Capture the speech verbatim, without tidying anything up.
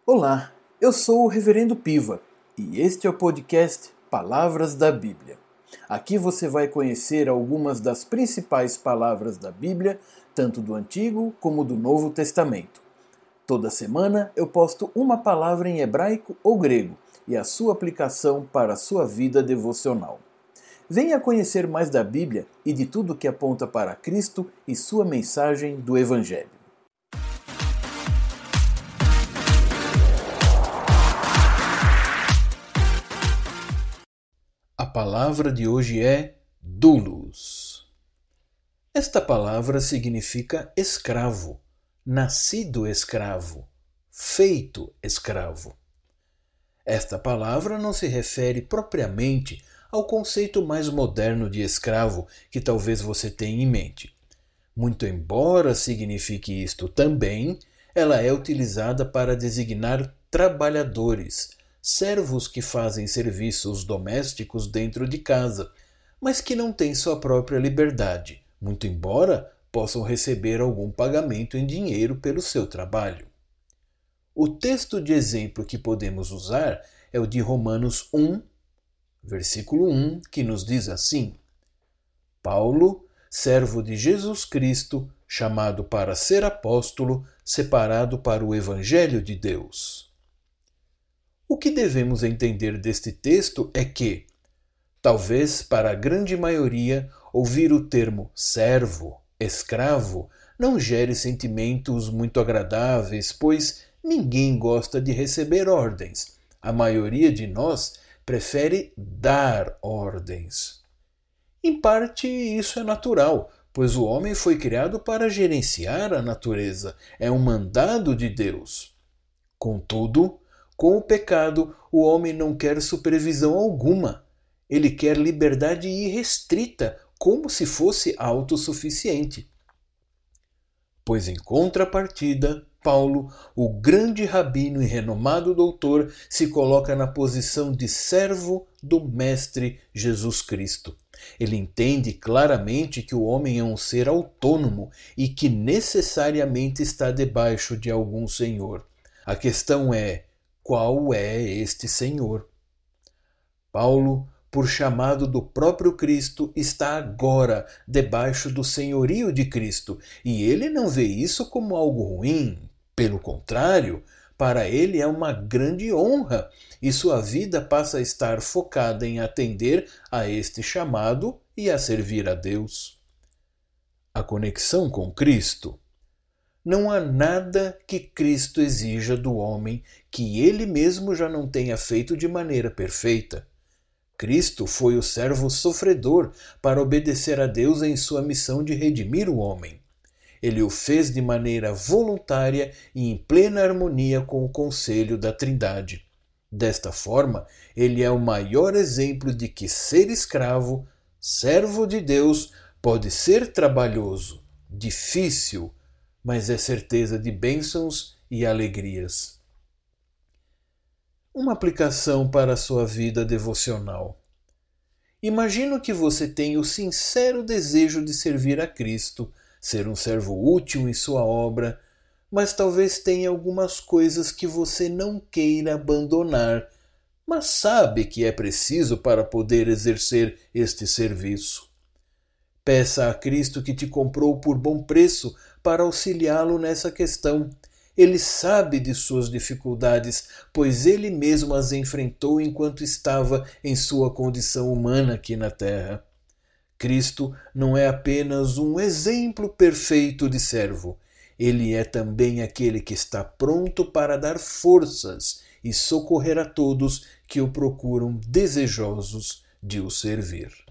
Olá, eu sou o Reverendo Piva e este é o podcast Palavras da Bíblia. Aqui você vai conhecer algumas das principais palavras da Bíblia, tanto do Antigo como do Novo Testamento. Toda semana eu posto uma palavra em hebraico ou grego e a sua aplicação para a sua vida devocional. Venha conhecer mais da Bíblia e de tudo que aponta para Cristo e sua mensagem do Evangelho. A palavra de hoje é doulos. Esta palavra significa escravo, nascido escravo, feito escravo. Esta palavra não se refere propriamente ao conceito mais moderno de escravo que talvez você tenha em mente. Muito embora signifique isto também, ela é utilizada para designar trabalhadores, servos que fazem serviços domésticos dentro de casa, mas que não têm sua própria liberdade, muito embora possam receber algum pagamento em dinheiro pelo seu trabalho. O texto de exemplo que podemos usar é o de Romanos um, versículo um, que nos diz assim: Paulo, servo de Jesus Cristo, chamado para ser apóstolo, separado para o Evangelho de Deus. O que devemos entender deste texto é que, talvez para a grande maioria, ouvir o termo servo, escravo, não gere sentimentos muito agradáveis, pois ninguém gosta de receber ordens. A maioria de nós prefere dar ordens. Em parte, isso é natural, pois o homem foi criado para gerenciar a natureza, é um mandado de Deus. Contudo, com o pecado, o homem não quer supervisão alguma. Ele quer liberdade irrestrita, como se fosse autossuficiente. Pois em contrapartida, Paulo, o grande rabino e renomado doutor, se coloca na posição de servo do Mestre Jesus Cristo. Ele entende claramente que o homem é um ser autônomo e que necessariamente está debaixo de algum senhor. A questão é: qual é este senhor? Paulo, por chamado do próprio Cristo, está agora debaixo do senhorio de Cristo, e ele não vê isso como algo ruim. Pelo contrário, para ele é uma grande honra, e sua vida passa a estar focada em atender a este chamado e a servir a Deus. A conexão com Cristo. Não há nada que Cristo exija do homem que ele mesmo já não tenha feito de maneira perfeita. Cristo foi o servo sofredor para obedecer a Deus em sua missão de redimir o homem. Ele o fez de maneira voluntária e em plena harmonia com o conselho da Trindade. Desta forma, ele é o maior exemplo de que ser escravo, servo de Deus, pode ser trabalhoso, difícil, mas é certeza de bênçãos e alegrias. Uma aplicação para a sua vida devocional. Imagino que você tenha o sincero desejo de servir a Cristo, ser um servo útil em sua obra, mas talvez tenha algumas coisas que você não queira abandonar, mas sabe que é preciso para poder exercer este serviço. Peça a Cristo que te comprou por bom preço para auxiliá-lo nessa questão. Ele sabe de suas dificuldades, pois ele mesmo as enfrentou enquanto estava em sua condição humana aqui na terra. Cristo não é apenas um exemplo perfeito de servo. Ele é também aquele que está pronto para dar forças e socorrer a todos que o procuram desejosos de o servir.